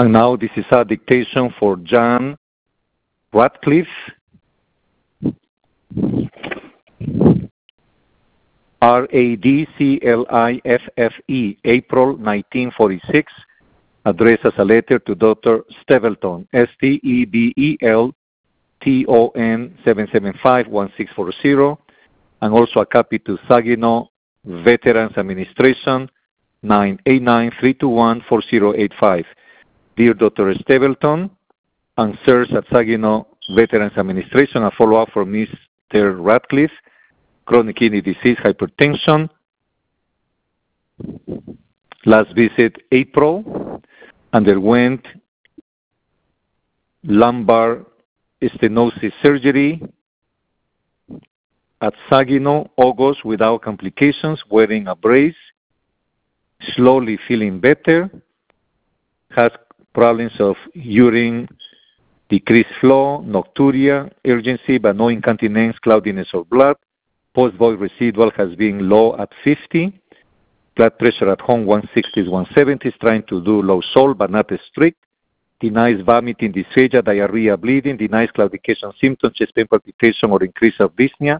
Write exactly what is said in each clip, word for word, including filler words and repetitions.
And now this is a dictation for Jan Radcliffe. R A D C L I F F E, April nineteen forty-six, addressed as a letter to Doctor Stebelton, S T E B E L T O N seven seven five one six four zero, and also a copy to Saginaw Veterans Administration, nine eight nine, three two one, four zero eight five. Dear Doctor Stebelton, answers at Saginaw Veterans Administration, a follow-up for Mister Radcliffe, chronic kidney disease, hypertension. Last visit, April, underwent lumbar stenosis surgery at Saginaw, August, without complications, wearing a brace, slowly feeling better, has problems of urine, decreased flow, nocturia, urgency, but no incontinence, cloudiness of blood. Post-void residual has been low at fifty. Blood pressure at home one sixty, one seventy, is trying to do low salt, but not strict. Denies vomiting, dysphagia, diarrhea, bleeding. Denies claudication symptoms, chest pain, palpitation, or increase of dyspnea.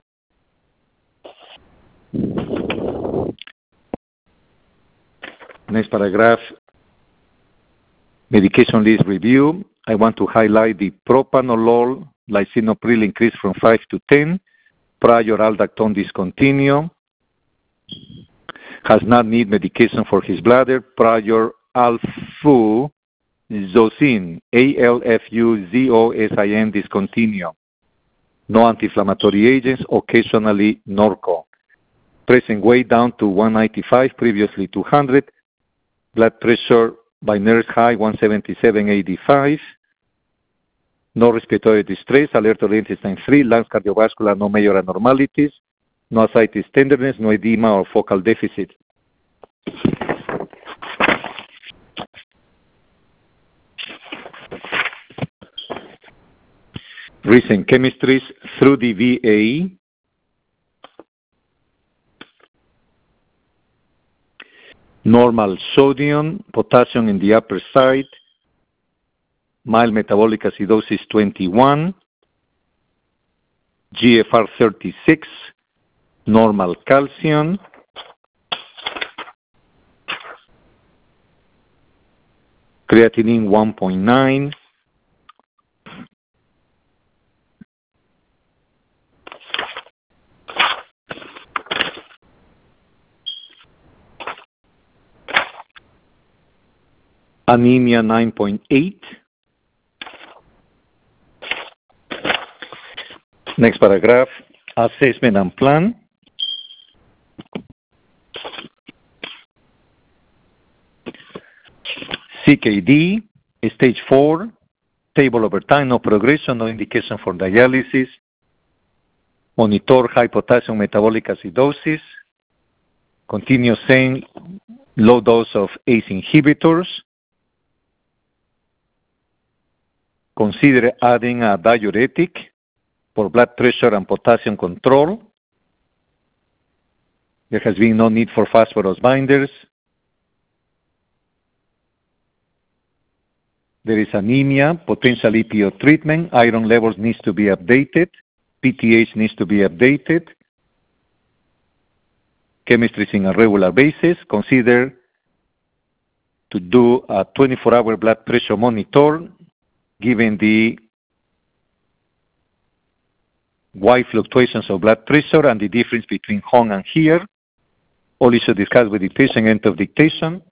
Next paragraph, medication list review. I want to highlight the propranolol, lisinopril increase from five to ten. Prior aldactone discontinue. Has not need medication for his bladder. Prior alfuzocin, A L F U Z O S I N, discontinue. No anti-inflammatory agents, occasionally Norco. Pressing weight down to one ninety-five, previously two hundred. Blood pressure by nurse high, one seventy-seven, eighty-five. No respiratory distress, alert or intestine free, lungs cardiovascular, no major abnormalities, no ascites tenderness, no edema or focal deficit. Recent chemistries through the V A. Normal sodium, potassium in the upper side, mild metabolic acidosis twenty-one, G F R thirty-six, normal calcium, creatinine one point nine, anemia nine point eight. Next paragraph, assessment and plan. C K D, stage four, stable over time, no progression, no indication for dialysis. Monitor high potassium metabolic acidosis. Continue saying low dose of A C E inhibitors. Consider adding a diuretic for blood pressure and potassium control. There has been no need for phosphorus binders. There is anemia, potential E P O treatment. Iron levels needs to be updated. P T H needs to be updated. Chemistry is in a regular basis. Consider to do a twenty-four hour blood pressure monitor given the wide fluctuations of blood pressure and the difference between home and here. All issues discussed with the patient, end of dictation.